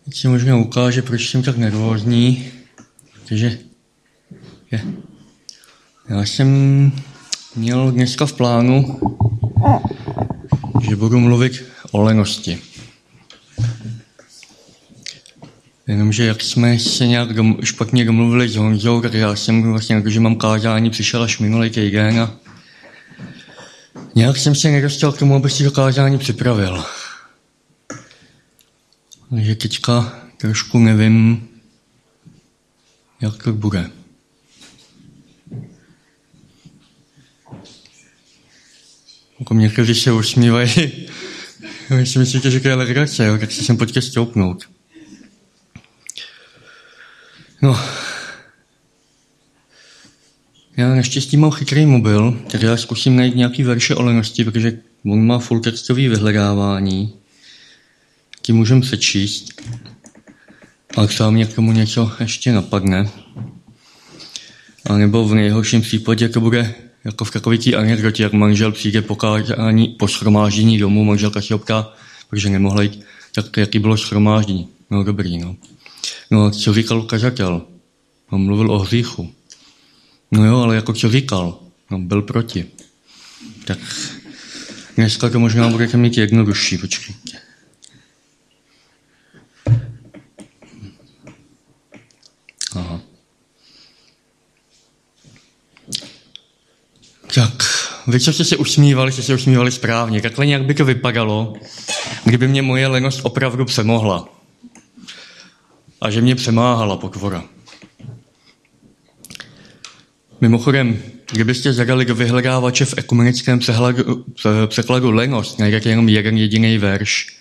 Teď si možná ukáže, proč jsem tak nervózní, protože já jsem měl dneska v plánu, že budu mluvit o lenosti. Jenomže jak jsme se nějak špatně domluvili s Honzou, tak já jsem vlastně, že mám kázání, přišel až minulý týden a nějak jsem se nedostal k tomu, aby si to kázání připravil. Takže teďka trošku nevím, jak to bude. Jako někteří se usmívají. Vy si myslíte, že to je legrace, jo? Tak si sem pojďte stoupnout. No. Já naštěstí mám chytrý mobil, tak já zkusím najít nějaký verše o lenosti, protože on má full textový vyhledávání. Ti můžeme přečíst. Ale třeba mě k tomu něco ještě napadne. A nebo v nejhorším případě to bude jako v takové té anekdotě, jak manžel přijde po shromáždění domů, manželka se ho ptá, protože nemohla jít, tak jaký bylo shromáždění. No dobrý, no. No a co říkal kazatel? On mluvil o hříchu. No jo, ale jako co říkal? No byl proti. Tak dneska to možná budete mít jednodušší, počkejte. Aha. Tak, vy, co jste se usmívali správně. Takhle nějak by to vypadalo, kdyby mě moje lenost opravdu přemohla. A že mě přemáhala potvora. Mimochodem, kdybyste zadali do vyhledávače v ekumenickém překladu lenost, najdete jenom jeden jediný verš.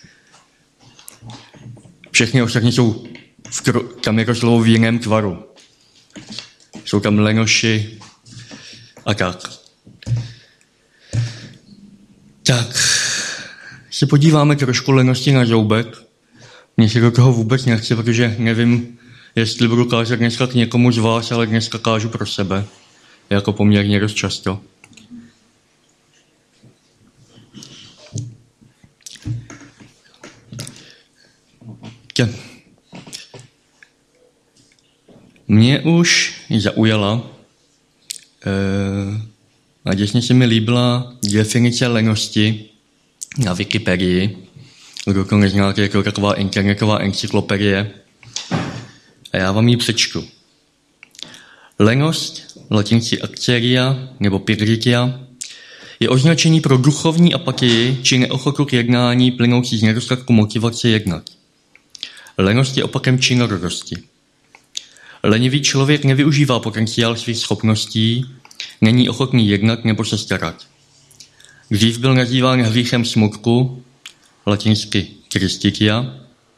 Všechny ostatní jsou tam jako slovo v jiném tvaru. Jsou tam lenoši a tak. Tak, se podíváme trošku lenosti na zoubek. Mně se do toho vůbec nechce, protože nevím, jestli budu kázat dneska k někomu z vás, ale dneska kážu pro sebe. Jako poměrně dost často. Mě už zaujala a děsně se mi líbila definice lenosti na Wikipedii. Kdo to neznáte, je to taková internetová encyklopedie. A já vám ji přečtu. Lenost, latinsky akceria nebo pyrgitia, je označení pro duchovní apatii či neochotu k jednání plynoucí z nedostatku motivace jednat. Lenost je opakem činorodosti. Lenivý člověk nevyužívá potenciál svých schopností, není ochotný jednat nebo se starat. Dřív byl nazýván hříchem smutku, latinsky tristitia.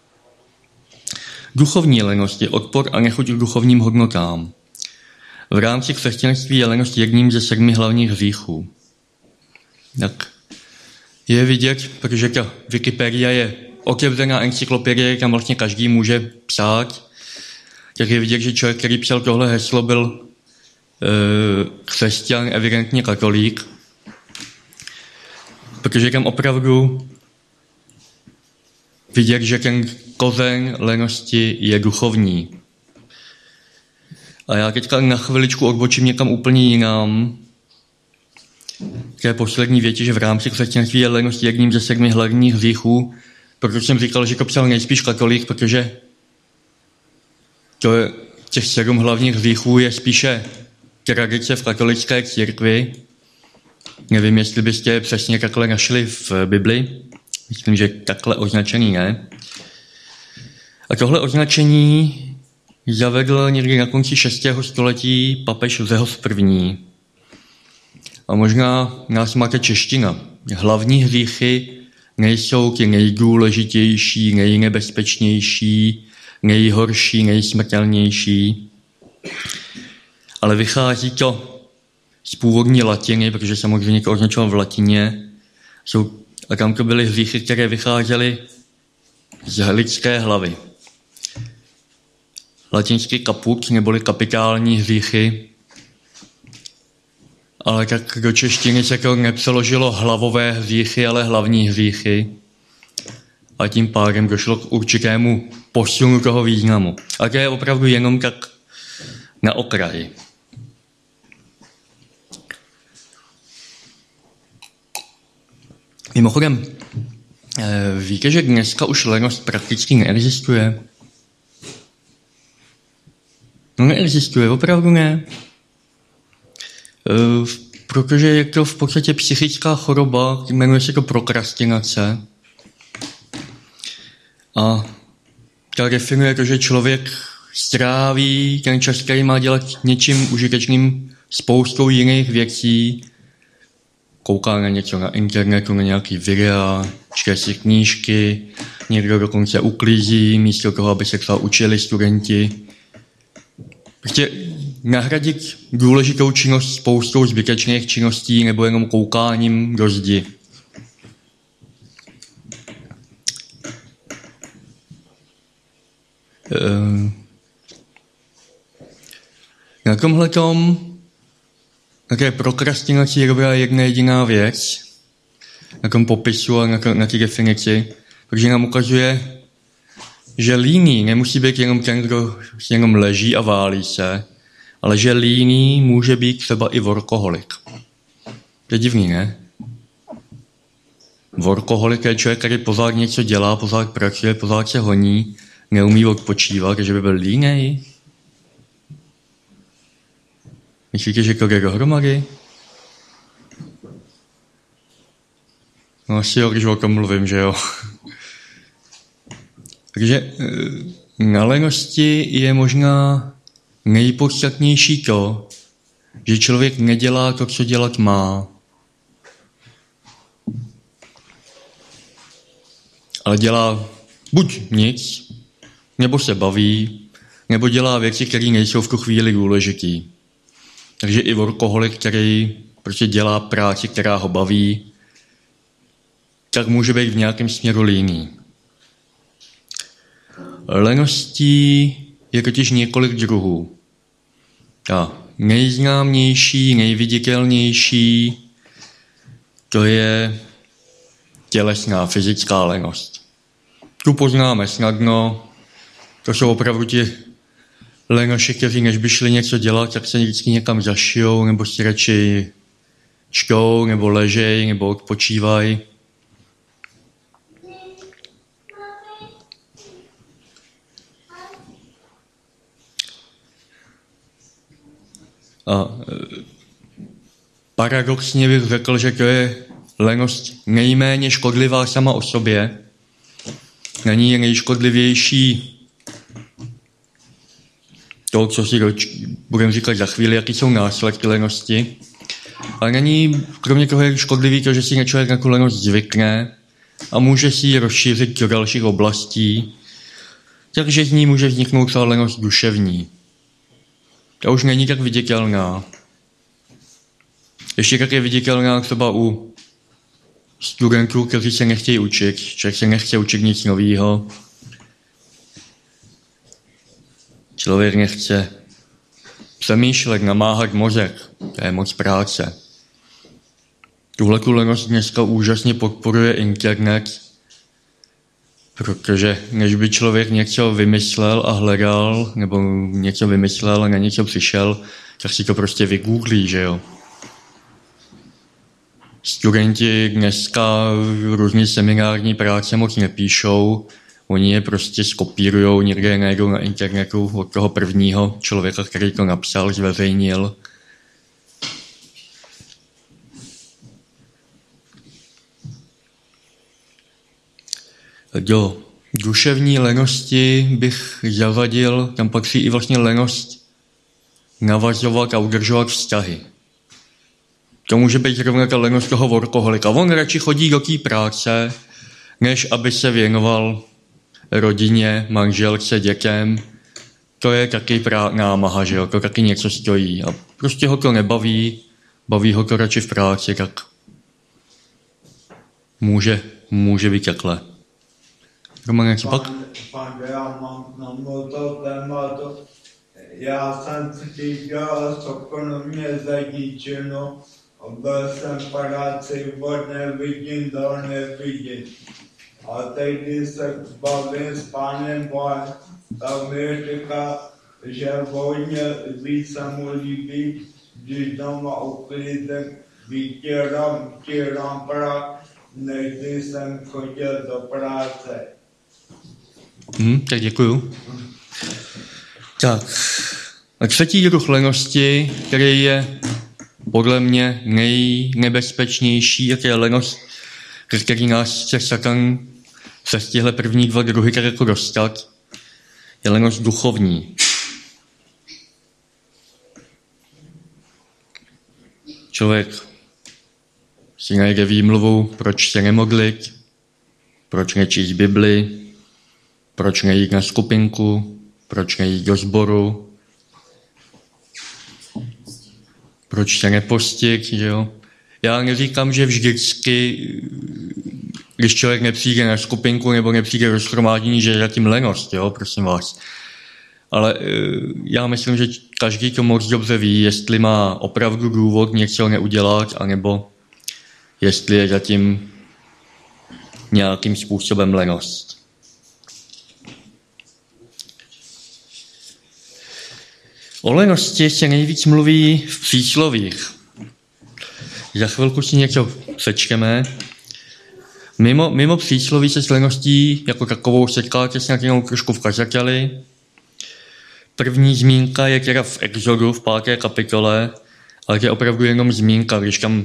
Duchovní lenost je odpor a nechuť k duchovním hodnotám. V rámci křesťanství je lenost jedním ze 7 hlavních hříchů. Tak je vidět, protože ta Wikipedia je otevřená encyklopedie, tam vlastně každý může psát, tak je vidět, že člověk, který psal tohle heslo, byl křesťan, evidentně katolík, protože tam opravdu vidět, že ten kořen lenosti je duchovní. A já teďka na chviličku odbočím někam úplně jinam. K té poslední větě, že v rámci křesťanství je lenost jedním ze 7 hlavních hříchů, protože jsem říkal, že to psal nejspíš katolík, protože to je, těch 7 hlavních hříchů je spíše tradice v katolické církvi. Nevím, jestli byste je přesně takhle našli v Bibli. Myslím, že takhle označený ne. A tohle označení zavedl někdy na konci 6. století papež Josef I. A možná nás máte čeština. Hlavní hříchy nejsou ty nejdůležitější, nejnebezpečnější, nejhorší, nejsmrtelnější. Ale vychází to z původní latiny, protože samozřejmě to označoval v latině. A tam to byly hříchy, které vycházely z lidské hlavy. Latinsky kaput, neboli kapitální hříchy, ale tak do češtiny se to nepřeložilo hlavové hříchy, ale hlavní hříchy. a tím pádem došlo k určitému posunu toho významu. A to je opravdu jenom tak na okraji. Mimochodem, víte, že dneska už lenost prakticky neexistuje? No neexistuje, opravdu ne. Protože je to v podstatě psychická choroba, jmenuje se to prokrastinace. A ta definuje to, že člověk stráví ten čas, který má dělat něčím užitečným, spoustou jiných věcí, kouká na něco na internetu, na nějaký videa, čte si knížky, někdo dokonce uklízí, místo toho, aby se třeba učili studenti. Prostě nahradit důležitou činnost spoustou zbytečných činností nebo jenom koukáním do zdi. Na tomhletom také prokrastinaci je dobrá jedna jediná věc, na tom popisu a na té definici, protože nám ukazuje, že líný nemusí být jenom ten, kdo jenom leží a válí se, ale že líný může být třeba i workoholik. To je divný, ne? Workoholik je člověk, který pořád něco dělá, pořád pracuje, pořád se honí, neumí odpočívat, že by byl línej. Myslíte, že to jde dohromady? No asi jo, když o tom mluvím, že jo. Takže na lenosti je možná nejpodstatnější to, že člověk nedělá to, co dělat má. Ale dělá buď nic, nebo se baví, nebo dělá věci, které nejsou v tu chvíli důležitý. Takže i workoholik, který prostě dělá práci, která ho baví, tak může být v nějakém směru líný. Leností je totiž několik druhů. Ta nejznámější, nejviditelnější, to je tělesná, fyzická lenost. Tu poznáme snadno, to jsou opravdu ti lenoši, kteří než by šli něco dělat, tak se vždycky někam zašijou, nebo si radši čtou, nebo ležej, nebo odpočívají. A paradoxně bych řekl, že to je lenost nejméně škodlivá sama o sobě. Na ní je nejškodlivější to, co si budeme říkat za chvíli, jaký jsou následky lenosti. Ale na ní, kromě toho je škodlivý to, že si člověk na tu lenost zvykne a může si ji rozšířit do dalších oblastí, takže z ní může vzniknout třeba lenost duševní. Ta už není tak viditelná. Ještě tak je viditelná třeba u studentů, kteří se nechtějí učit. Člověk se nechce učit nic nového. Člověk nechce přemýšlet, namáhat mozek. To je moc práce. Tuhletu lenost dneska úžasně podporuje internet, protože než by člověk něco vymyslel a hledal, nebo něco vymyslel a na něco přišel, tak si to prostě vygooglí, že jo. Studenti dneska různý seminární práce moc nepíšou, oni je prostě skopírujou, někde je najdou na internetu od toho prvního člověka, který to napsal, zveřejnil. Do duševní lenosti bych zavadil, tam patří i vlastně lenost navazovat a udržovat vztahy. To může být zrovna ta lenost toho workoholika. On radši chodí do té práce, než aby se věnoval rodině, manželce, dětem. To je taky námaha, že jo? To taky něco stojí. A prostě ho to nebaví, baví ho to radši v práci, tak může být takhle. Roman, něco pak? Já mám na to tématu. Já jsem si dělal soukromně zaničeno a byl jsem v práci, od nevidím do nevidím. A teď, když se bavím s pánem Bohem, tak mi říká, že hodně víc se mu líbí, když doma uklízím, vytírám prach, než když jsem chodil do práce. Tak děkuju. Tak, a třetí druh lenosti, který je podle mě nejnebezpečnější, jak je lenost, který nás chce Satan přes těhle první dva druhy tak jako dostat, je lenost duchovní. Člověk si najde výmluvu, proč se nemodlit, proč nečíst Bibli, proč nejít na skupinku, proč nejít do sboru, proč se nepostit, že jo. Já neříkám, že vždycky, když člověk nepřijde na skupinku nebo nepřijde do shromáždění, že je zatím lenost, jo, prosím vás. Ale já myslím, že každý to moc dobře ví, jestli má opravdu důvod něco neudělat, anebo jestli je zatím nějakým způsobem lenost. O lenosti se nejvíc mluví v příslovích. Za chvilku si něco přečteme. Mimo přísloví se s leností jako takovou setkáte snad jenom trošku v kazateli. První zmínka je teda v Exodu v 5. kapitole, ale to je opravdu jenom zmínka, když tam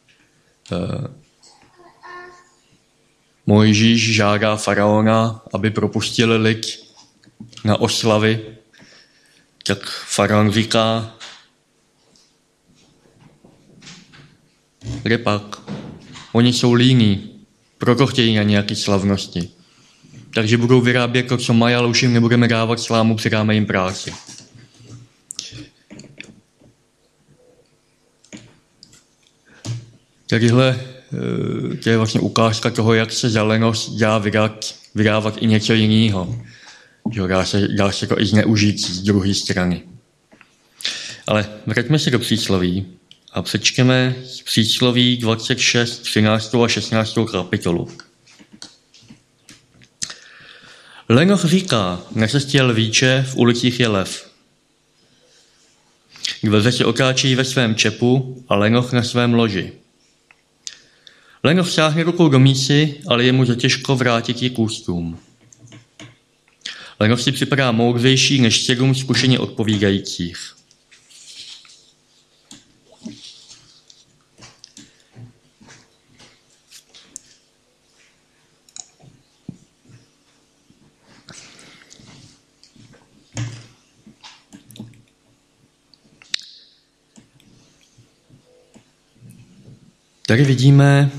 Mojžíš žádá faraona, aby propustil lid na oslavy, tak faraon říká, kde pak? Oni jsou líní, proto chtějí na nějaké slavnosti. Takže budou vyrábět to, co mají, ale už jim nebudeme dávat slámu, přidáme jim práci. Tadyhle to je vlastně ukázka toho, jak se za lenost dá vydávat i něco jiného. Dá se to i zneužít z druhé strany. Ale vraťme se do přísloví a přečteme z přísloví 26, 13 a 16 kapitolu. Lenoch říká, na cestě lvíče, v ulicích je lev. Dveře se otáčí ve svém čepu a lenoch na svém loži. Lenoch sáhne rukou do mísy, ale je mu zatěžko vrátit ji k ústům. Lenoch si připadá moudřejší než 7 zkušeně odpovídajících. Tady vidíme,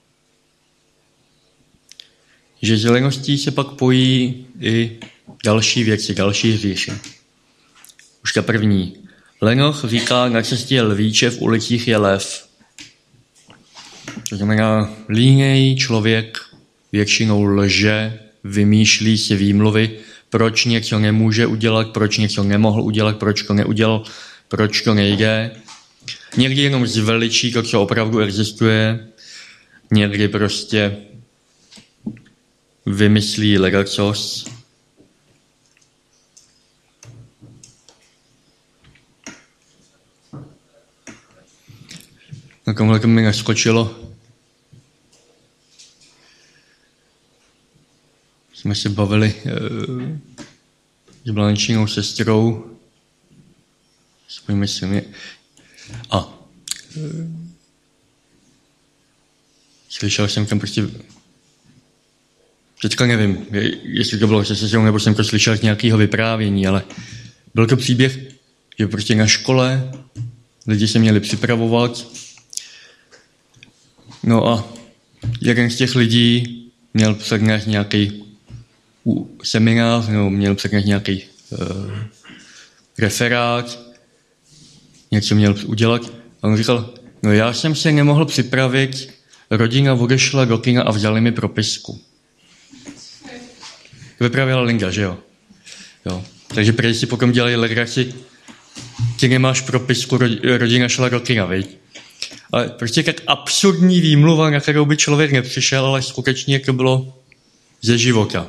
že s leností se pak pojí i další věci, další hříchy. Už ta první. Lenoch říká, na cestě je lvíče, v ulicích je lev. To znamená, línej člověk většinou lže, vymýšlí si výmluvy, proč něco nemůže udělat, proč něco nemohl udělat, proč to neudělal, proč to nejde. Někdy jenom zveličí to, co opravdu existuje, někdy prostě vymyslí legacos. Na tomhle to mi naskočilo. Jsme se bavili s Blančinou sestrou. Myslím, slyšel jsem tam prostě, teďka nevím, jestli to bylo se sestrou, nebo jsem to slyšel z nějakého vyprávění, ale byl to příběh, že prostě na škole lidi se měli připravovat. No a jeden z těch lidí měl přednést nějaký seminář, nebo měl přednést nějaký referát, něco měl udělat. A on říkal, no já jsem se nemohl připravit, rodina odešla do kina a vzali mi propisku. Vyprávěla Linda, že jo? Takže prý si potom dělali legraci, ty nemáš propisku, rodina šla do kina, viď? Ale prostě tak absurdní výmluva, na kterou by člověk nepřišel, ale skutečně to bylo ze života.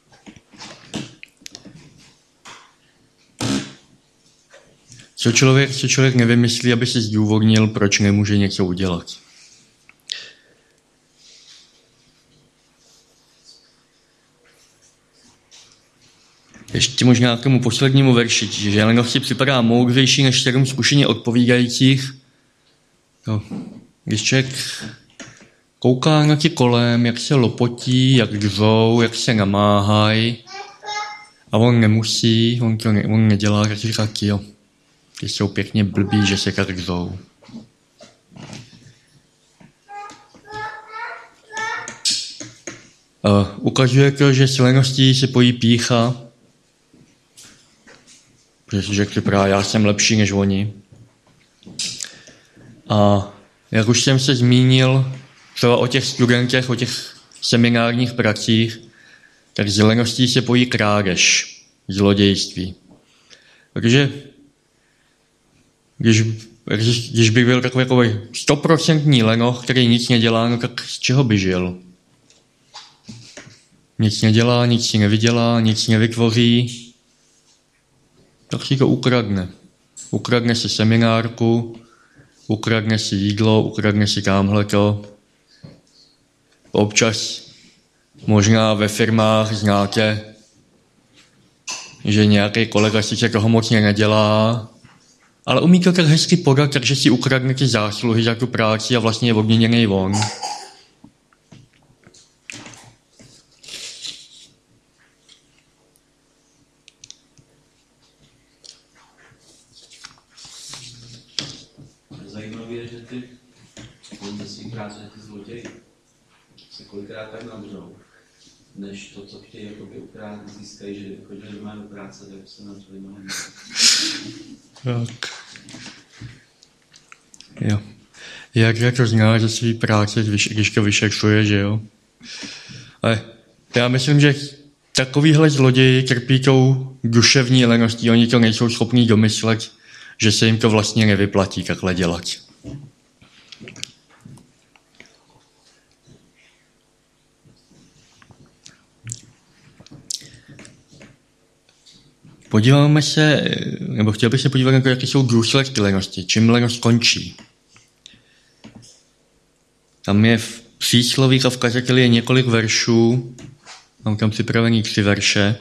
Co člověk nevymyslí, aby si zdůvodnil, proč nemůže něco udělat. Ještě možná k tomu poslednímu verši, že lenost si připadá moudřejší než 7 zkušeně odpovídajících. No, když člověk kouká na ti kolem, jak se lopotí, jak dřou, jak se namáhají, a on nemusí, on nedělá, tak říká, jo, ty jsou pěkně blbí, že se tak dřou. Ukazuje to, že s leností se pojí pýcha, že si řekl právě, já jsem lepší než oni. A jak už jsem se zmínil třeba o těch studentech, o těch seminárních pracích, tak s leností se pojí krádež, zlodějství. Protože když by byl takový 100% lenoch, který nic nedělá, no tak z čeho by žil? Nic nedělá, nic si nevydělá, nic nevytvoří, tak si to ukradne. Ukradne si seminárku, ukradne si jídlo, ukradne si támhleto. Občas možná ve firmách znáte, že nějaký kolega sice toho moc nedělá, ale umí to tak hezky podat, takže si ukradne ty zásluhy za tu práci a vlastně je odměněnej on. Zajímavé je, že ty ze svých práce, ty zloději se kolikrát tak nabřou, než to, co chtějí jakoby ukrát, získají, že chodili doma do práce, tak se nabřeli mnohem. Tak. Jo. Jak to zná ze své práce, když to vyšetřuje, že jo? Ale já myslím, že takovýhle zloději trpí tou duševní leností. Oni to nejsou schopní domyslet, že se jim to vlastně nevyplatí takhle dělat. Podíváme se, nebo chtěl bych se podívat na to, jaké jsou důsledky lenosti, čím lenost končí. Tam je v příslovích a v kazateli je několik veršů, mám tam připravený 3 verše.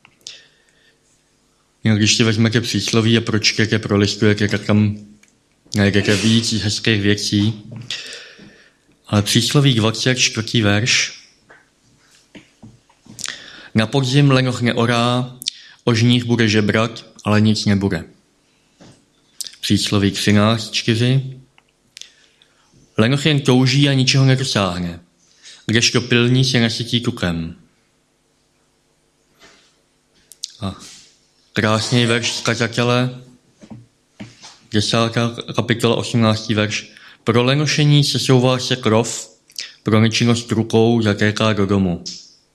Když si vezmete přísloví a pročtěte, prolistujete, tak tam najdete víc hezkých věcí. Ale přísloví 24. verš. Na podzim lenoch neorá, o žních bude žebrat, ale nic nebude. Přísloví 13.4. Lenoch jen touží a ničeho nedosáhne, kdežto pilní se nasytí tukem. A krásný verš z kazatele, 10. kapitola, 18. verš. Pro lenošení sesouvá se krov, pro nečinnost rukou zatéká do domu.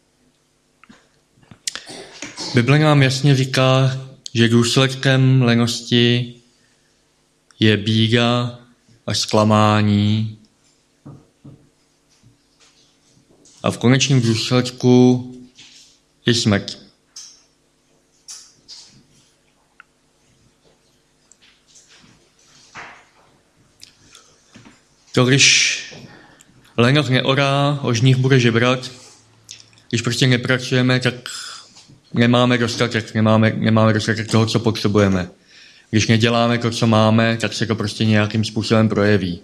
Bible nám jasně říká, že důsledkem lenosti je bída a zklamání. A v konečném důsledku je smrt. To, když lenoch neorá, o žních bude žebrat, když prostě nepracujeme, tak nemáme dostatek toho, co potřebujeme. Když neděláme to, co máme, tak se to prostě nějakým způsobem projeví.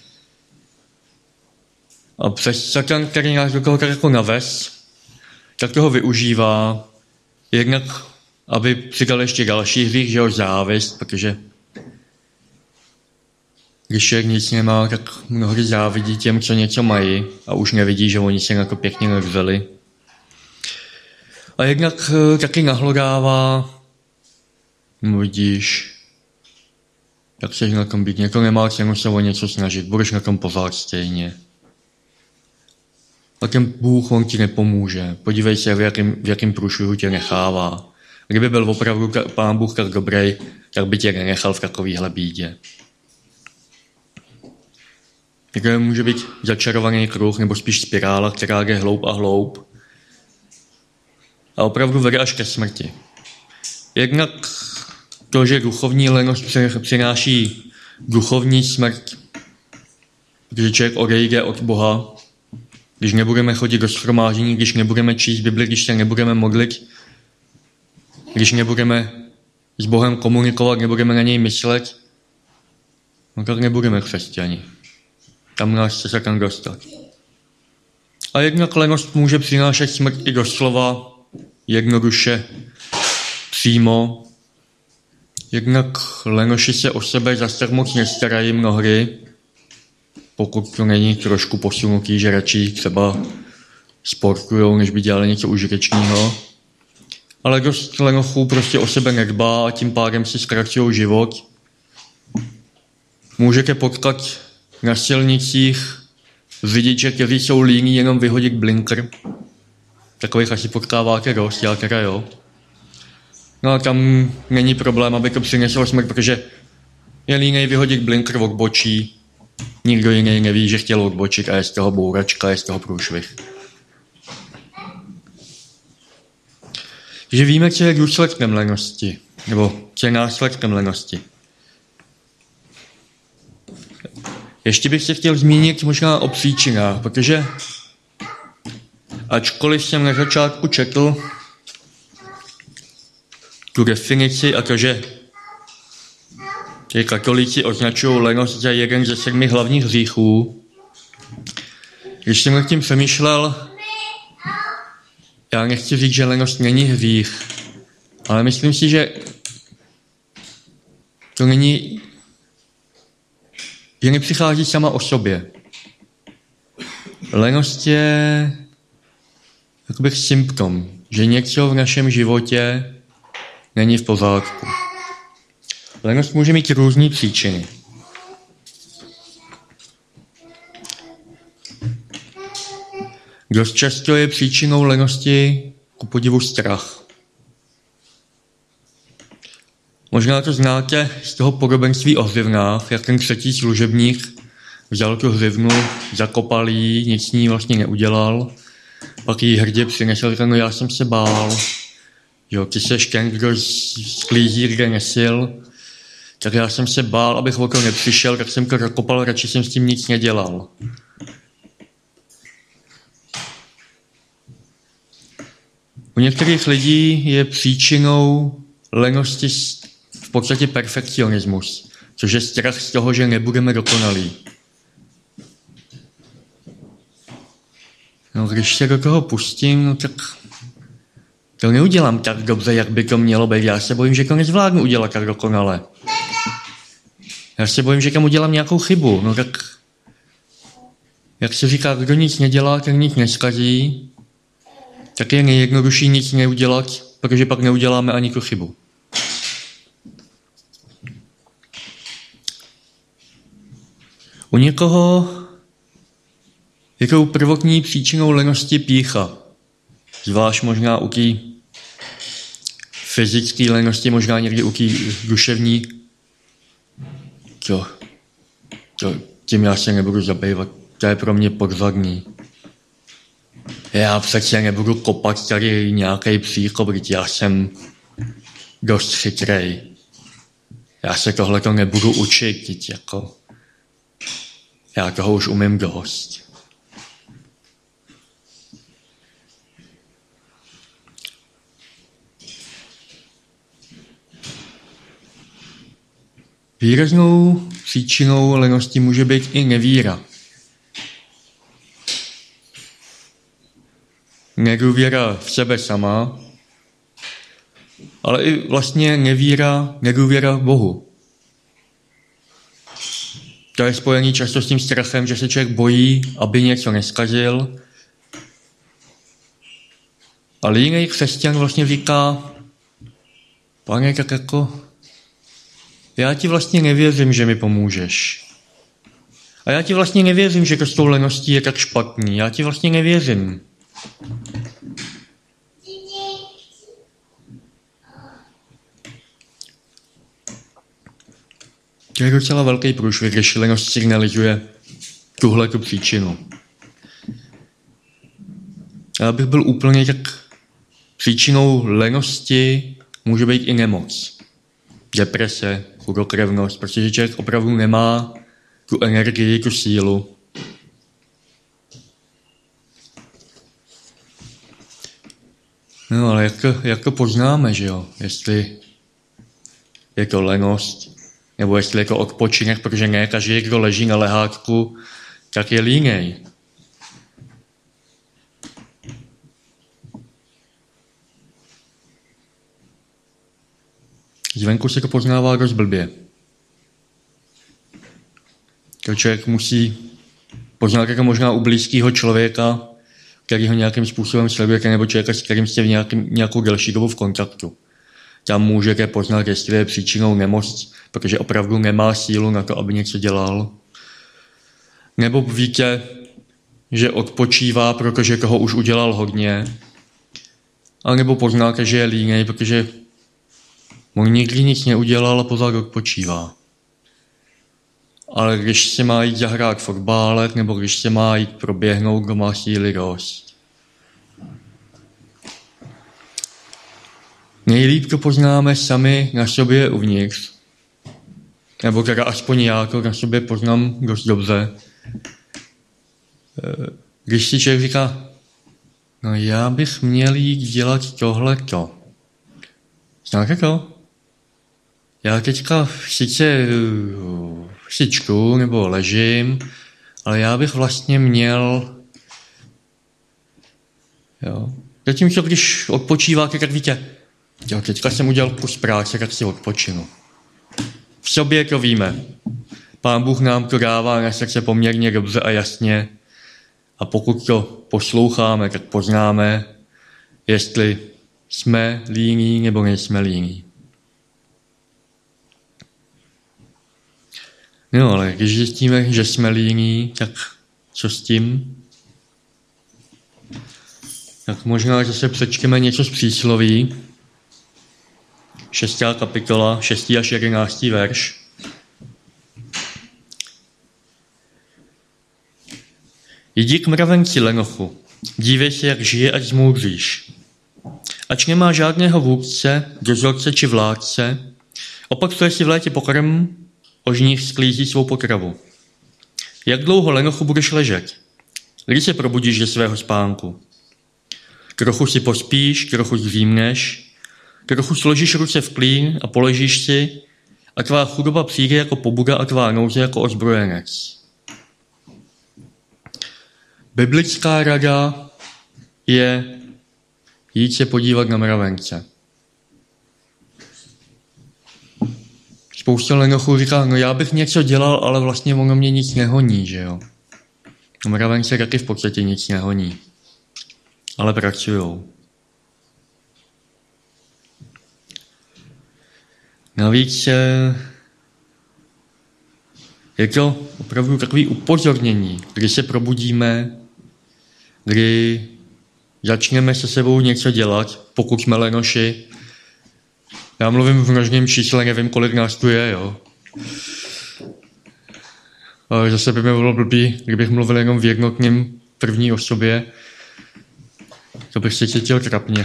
A přes Satan, který nás do toho tak jako navez, tak toho využívá jednak, aby přidal ještě další hřích, že ho závist, protože když člověk nic nemá, tak mnohdy závidí těm, co něco mají a už nevidí, že oni se na to pěkně nevzali. A jednak taky nahlodává, vidíš, jak seš na tom být, někdo nemá cenu se o něco snažit, budeš na tom pořád stejně. A ten Bůh, on ti nepomůže. Podívej se, v jakém průšvihu tě nechává. Kdyby byl opravdu Pán Bůh tak dobrý, tak by tě nenechal v takovýhle bídě. Takhle může být začarovaný kruh, nebo spíš spirála, která jde hloub a hloub. a opravdu vede až ke smrti. Jednak to, že duchovní lenost přináší duchovní smrt, protože člověk odejde od Boha, když nebudeme chodit do shromáždění, když nebudeme číst Bibli, když se nebudeme modlit, když nebudeme s Bohem komunikovat, nebudeme na něj myslet, no tak nebudeme křesťani. Tam nás chce Satan dostat. A jednak lenost může přinášet smrt i doslova, jednoduše, přímo. Jednak lenoši se o sebe zas tak moc nestarají mnohdy, pokud to není trošku posunutý, že radši třeba sportujou, než by dělali něco užitečného. Ale dost lenochů prostě o sebe nedbá a tím pádem si zkracují život. Můžete potkat na silnicích řidiče, kteří jsou líní jenom vyhodit blinker. Takových asi potkáváte dost, já teda jo. No a tam není problém, aby to přineslo smrt, protože je línej vyhodit blinker v odbočí. Nikdo jiný neví, že chtěl odbočit a je z toho bouračka, je z toho průšvih. Takže víme, co je důsledkem lenosti, nebo co je následkem lenosti. Ještě bych se chtěl zmínit možná o příčinách, protože ačkoliv jsem na začátku četl tu definici a to, že katolíci označují lenost za jeden ze 7 hlavních hříchů, když jsem nad tím přemýšlel, já nechci říct, že lenost není hřích, ale myslím si, že to není, že nepřichází sama o sobě. Lenost je jakoby symptom, že něco v našem životě není v pořádku. Lenost může mít různé příčiny. Dost často je příčinou lenosti ku podivu strach. Možná to znáte z toho podobenství o hřivnách, jak ten 3. služebník vzal tu hřivnu, zakopal jí, nic s ní vlastně neudělal, pak jí hrdě přinesl, no já jsem se bál, jo, ty seš ten, kdo sklízí, kde nesil, tak já jsem se bál, abych o to nepřišel, tak jsem to zakopal, radši jsem s tím nic nedělal. U některých lidí je příčinou lenosti v podstatě perfekcionismus, což je strach z toho, že nebudeme dokonalí. No, když se do toho pustím, no tak to neudělám tak dobře, jak by to mělo být. Já se bojím, že to nezvládnu udělat tak dokonale. Já se bojím, že tam udělám nějakou chybu. No tak, jak se říká, kdo nic nedělá, ten nic neskazí, tak je nejjednodušší nic neudělat, protože pak neuděláme ani tu chybu. U někoho je tou prvotní příčinou lenosti pýcha. Zvlášť možná u té fyzické lenosti, možná někdy u té duševní. Tím já se nebudu zabývat. To je pro mě podvadný. Já přece nebudu kopat tady nějaký příchod, protože já jsem dost chytrej. Já se tohleto nebudu učit, jako. Já toho už umím dost. Výraznou příčinou lenosti může být i nevíra. Nedůvěra v sebe sama, ale i vlastně nedůvěra v Bohu. To je spojený často s tím strachem, že se člověk bojí, aby něco neskazil. Ale jiný křesťan vlastně říká, Pane, tak jako, já ti vlastně nevěřím, že mi pomůžeš. A já ti vlastně nevěřím, že to s tou leností je tak špatný. Já ti vlastně nevěřím. To je docela velký průšvih, když lenost signalizuje tuhletu příčinu. Já bych byl úplně tak příčinou lenosti může být i nemoc. Deprese, chudokrevnost, protože člověk opravdu nemá tu energii, tu sílu. No ale jak to poznáme, že jo? Jestli je to lenost, nebo jestli je to odpočinek, protože ne každý, kdo leží na lehátku, tak je línej. Zvenku se to poznává dost blbě. To člověk musí poznat jako možná u blízkého člověka, který ho nějakým způsobem sledujete, nebo člověka, s kterým jste v nějakou delší dobu v kontaktu. Tam můžete poznat, jestli je příčinou nemoc, protože opravdu nemá sílu na to, aby něco dělal. Nebo víte, že odpočívá, protože toho už udělal hodně. A nebo poznáte, že je línej, protože on nikdy nic neudělal a pořád odpočívá. Ale když se má jít zahrát fotbálek, nebo když se má jít proběhnout, kdo má síly dost. Nejlíp to poznáme sami na sobě uvnitř. Nebo teda aspoň já to na sobě poznám dost dobře. Když si člověk říká, no já bych měl jít dělat tohleto. Znáte to? Já teďka sice si čtu nebo ležím, ale já bych vlastně měl... Jo. Zatímco když odpočíváte, tak víte, jo, teďka jsem udělal kus práce, tak si odpočinu. V sobě to víme. Pán Bůh nám to dává na srdce poměrně dobře a jasně. A pokud to posloucháme, tak poznáme, jestli jsme líní nebo nejsme líní. No, ale když zjistíme, že jsme líní, tak co s tím? Tak možná zase přečteme něco z přísloví. 6. kapitola, 6. až 11. verš. Jdi k mravenci lenochu, dívej se, jak žije, ať zmoudříš. Ač nemá žádného vůdce, dozorce či vládce, opakuje si v létě pokrm, ožních sklízí svou potravu. Jak dlouho lenochu budeš ležet? Kdy se probudíš ze svého spánku? Trochu si pospíš, trochu zdřímneš, trochu složíš ruce v klín a položíš si a tvá chudoba přijde jako pobuda a tvá nouze jako ozbrojenec. Biblická rada je jít se podívat na mravence. Spousta lenochů říká, no já bych něco dělal, ale vlastně ono mě nic nehoní, že jo. Mravence taky v podstatě nic nehoní. Ale pracujou. Navíc je to opravdu takový upozornění, kdy se probudíme, kdy začneme se sebou něco dělat, pokud jsme lenoši. Já mluvím v množném čísle, nevím, kolik nás tu je, jo. Ale zase by mi bylo blbý, kdybych mluvil jenom v jednotném první osobě. To bych se cítil trapně.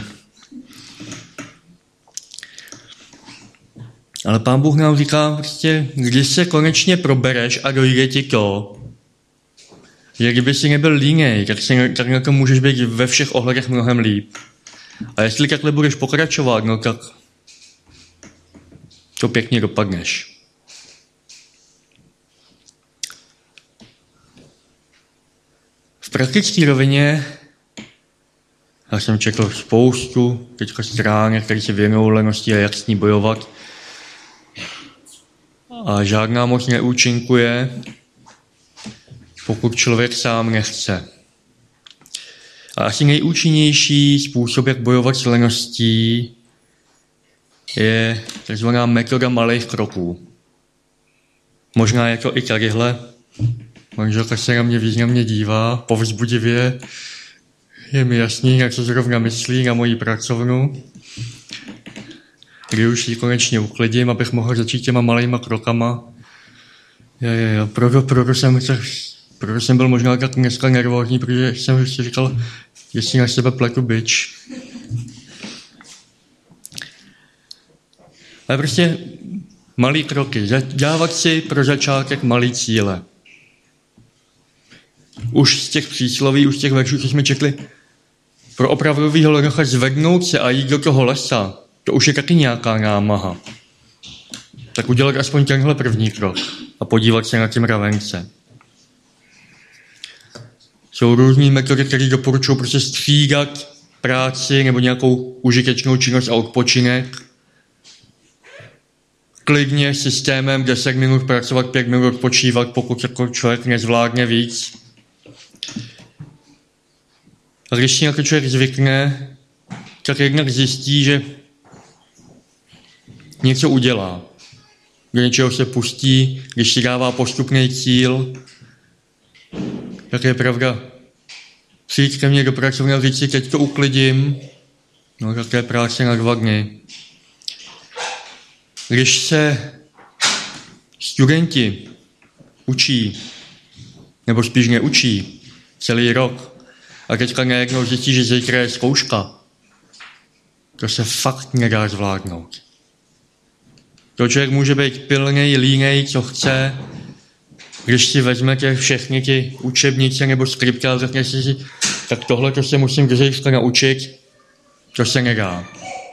Ale Pán Bůh nám říká prostě, když se konečně probereš a dojde ti to, že kdyby si nebyl línej, tak na to můžeš být ve všech ohledech mnohem líp. A jestli takhle budeš pokračovat, no tak to pěkně dopadneš. V praktické rovině já jsem četl spoustu teďka stránek, které se věnují lenosti a jak s ní bojovat. A žádná moc neúčinkuje, pokud člověk sám nechce. A asi nejúčinnější způsob, jak bojovat s leností, je takzvaná metoda malých kroků. Možná je to i tadyhle. Manželka se na mě významně dívá, povzbudivě. Je mi jasný, jak se zrovna myslí na moji pracovnu, kdy už ji konečně uklidím, abych mohl začít těma malejma krokama. Proto jsem byl možná tak dneska nervózní, protože jsem si říkal, jestli na sebe pletu bič. Ale prostě malý kroky. Dávat si pro začátek malý cíle. Už z těch přísloví, už z těch veršů, co jsme četli, pro opravdovýho lenocha zvednout se a jít do toho lesa, to už je taky nějaká námaha. Tak udělat aspoň tenhle první krok a podívat se na ty mravence. Jsou různý metody, které doporučují prostě střídat práci nebo nějakou užitečnou činnost a odpočinek. Klidně systémem 10 minut pracovat, 5 minut odpočívat, pokud jako člověk nezvládne víc. A když si na to člověk zvykne, tak jednak zjistí, že něco udělá. Do něčeho se pustí, když si dává postupný cíl, tak je pravda. Přijít ke mně do pracovny a říct si, teď to uklidím, no tak to je práce na 2 dny. Když se studenti učí, nebo spíš neučí celý rok, a teďka najednou zjistí, že zítra je zkouška, to se fakt nedá zvládnout. To člověk může být pilnej, línej, co chce, když si vezmete všechny ty učebnice nebo skripty a řekne si, tak tohle to se musím dozejska naučit, to se nedá.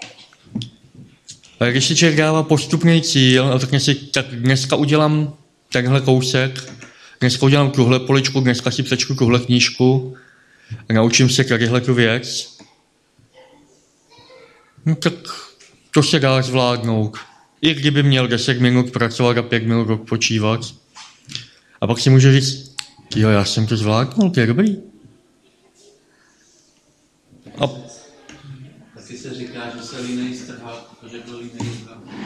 Ale když si člověk dává postupný cíl a řekne si, tak dneska udělám tenhle kousek, dneska udělám tuhle poličku, dneska si přečtu tuhle knížku a naučím se tadyhle tu věc, no tak to se dá zvládnout. I kdyby měl 10 minut pracovat a 5 minut odpočívat. A pak si může říct, jo, já jsem to zvládnul, to je dobrý. A taky se říká, že se línej strhá, protože byl línej.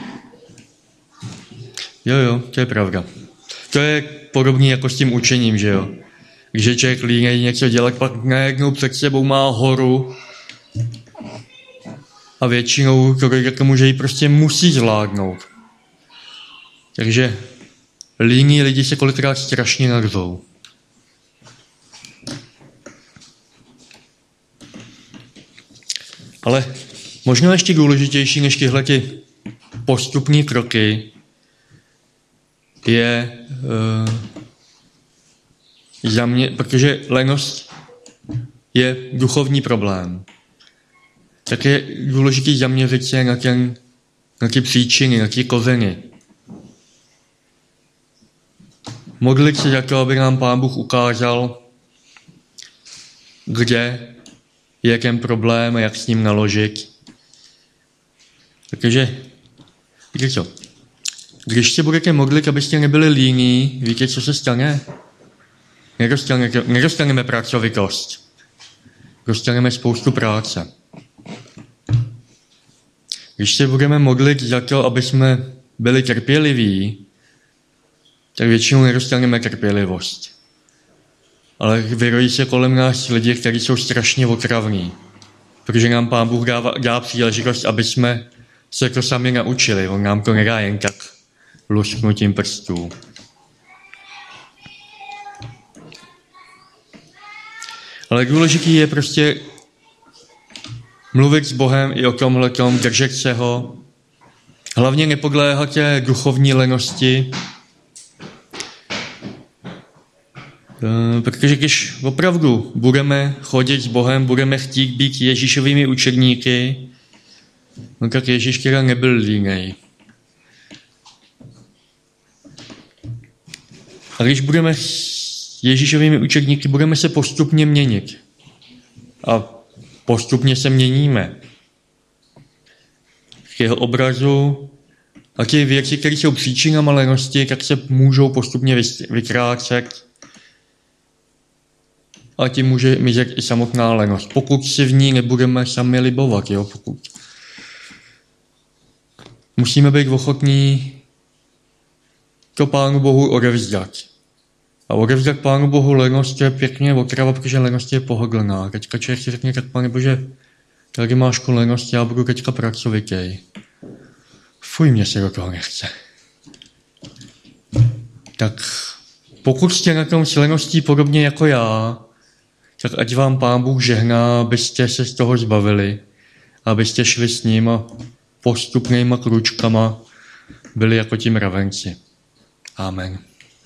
Jo, to je pravda. To je podobné jako s tím učením, že jo. Když je člověk línej něco dělat, pak najednou před sebou má horu a většinou to k tomu, že ji prostě musí zvládnout. Takže líní lidi se kolikrát strašně nadřou. Ale možná ještě důležitější než tyhle ty postupní kroky je za mě, protože lenost je duchovní problém. Tak je důležitý zaměřit se na ty příčiny, na ty kořeny. Modlit se za to, aby nám Pán Bůh ukázal, kde je ten problém a jak s ním naložit. Protože, víte co, když se budete modlit, abyste nebyli líní, víte, co se stane? Nedostaneme pracovitost. Dostaneme spoustu práce. Když se budeme modlit za to, aby jsme byli trpěliví, tak většinou nedostaneme trpělivost. Ale vyrojí se kolem nás lidi, kteří jsou strašně otravní. Protože nám Pán Bůh dá příležitost, aby jsme se to sami naučili. On nám to nedá jen tak lusknutím prstů. Ale důležitý je prostě mluvit s Bohem i o tomhletom, držet se ho. Hlavně nepodléhat té duchovní lenosti. Protože když opravdu budeme chodit s Bohem, budeme chtít být Ježíšovými učedníky, no tak Ježíš teda nebyl línej. A když budeme Ježíšovými učedníky, budeme se postupně měnit. A postupně se měníme. K jeho obrazu a ty věci, které jsou příčinama lenosti, tak se můžou postupně vytrácet. A tím může mizet i samotná lenost. Pokud si v ní nebudeme sami libovat, jo? Pokud. Musíme být ochotní to Pánu Bohu odevzdat. A odevzdat Pánu Bohu lenost je pěkně otrava, protože lenost je pohodlná. Teďka člověk si řekne, tak Pane Bože, tady máš lenost, já budu teďka pracovitej. Fuj, mě se do toho nechce. Tak pokud jste na tom s leností podobně jako já, tak ať vám Pán Bůh žehná, abyste se z toho zbavili, abyste šli s ním a postupnýma kručkama byli jako ti mravenci. Amen.